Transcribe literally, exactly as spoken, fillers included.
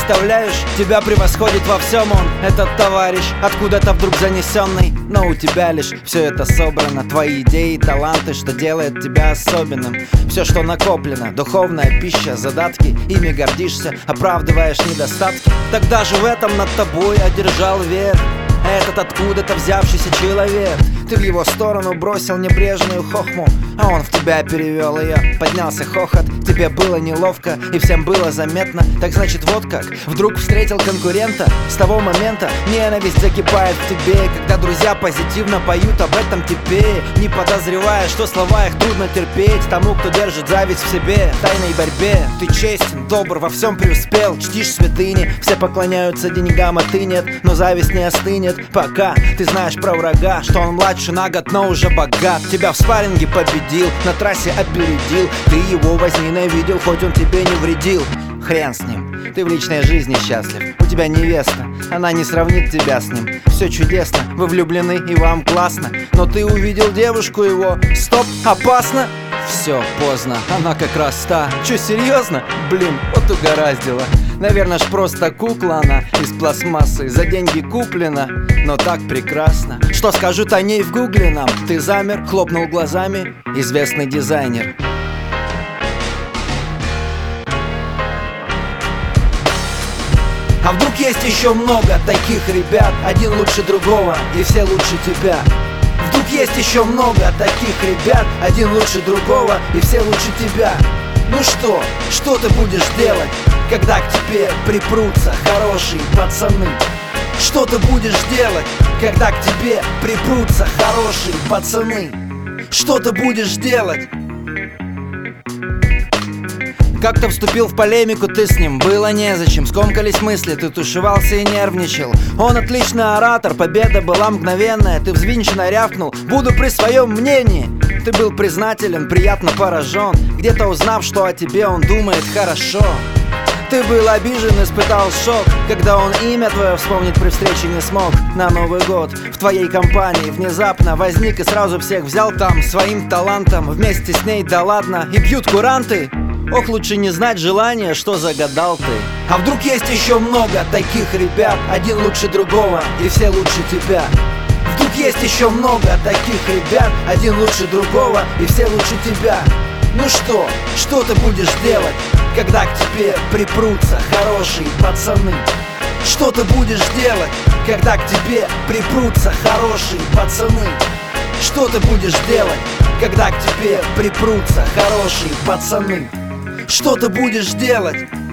представляешь, тебя превосходит во всем он, этот товарищ, откуда-то вдруг занесенный. Но у тебя лишь все это собрано, твои идеи и таланты, что делает тебя особенным. Все, что накоплено, духовная пища, задатки, ими гордишься, оправдываешь недостатки. Тогда же в этом над тобой одержал верх этот откуда-то взявшийся человек. Ты в его сторону бросил небрежную хохму, а он в тебя перевел ее. Поднялся хохот, тебе было неловко и всем было заметно. Так значит вот как, вдруг встретил конкурента. С того момента ненависть закипает в тебе, когда друзья позитивно поют об этом тебе, не подозревая, что слова их трудно терпеть тому, кто держит зависть в себе, в тайной борьбе. Ты честен, добр, во всем преуспел, чтишь святыни, все поклоняются деньгам, а ты нет. Но зависть не остынет, пока ты знаешь про врага, что он младше на год, но уже богат. Тебя в спарринге победил, на трассе опередил. Ты его возненавидел, хоть он тебе не вредил. Хрен с ним, ты в личной жизни счастлив. У тебя невеста, она не сравнит тебя с ним. Все чудесно, вы влюблены и вам классно. Но ты увидел девушку его, стоп, опасно. Все, поздно, она как раз та. Че, серьезно? Блин, вот угораздило. Наверное ж просто кукла она из пластмассы, за деньги куплена, но так прекрасно. Что скажут о ней в гугле нам? Ты замер, хлопнул глазами, известный дизайнер. А вдруг есть еще много таких ребят, один лучше другого и все лучше тебя. Вдруг есть еще много таких ребят, один лучше другого и все лучше тебя. Ну что, что ты будешь делать, когда к тебе припрутся хорошие пацаны? Что ты будешь делать, когда к тебе припрутся хорошие пацаны? Что ты будешь делать? Как-то вступил в полемику ты с ним, было незачем. Скомкались мысли, ты тушевался и нервничал. Он отличный оратор, победа была мгновенная. Ты взвинченно рявкнул, буду при своем мнении. Ты был признателен, приятно поражен, где-то узнав, что о тебе он думает хорошо. Ты был обижен, испытал шок, когда он имя твое вспомнить при встрече не смог. На Новый год в твоей компании внезапно возник и сразу всех взял там своим талантом. Вместе с ней, да ладно, и пьют куранты. Ох, лучше не знать желания, что загадал ты. А вдруг есть еще много таких ребят, один лучше другого и все лучше тебя. Вдруг есть еще много таких ребят, один лучше другого и все лучше тебя. Ну что, что ты будешь делать, когда к тебе припрутся хорошие пацаны? Что ты будешь делать, когда к тебе припрутся хорошие пацаны? Что ты будешь делать, когда к тебе припрутся хорошие пацаны? Что ты будешь делать,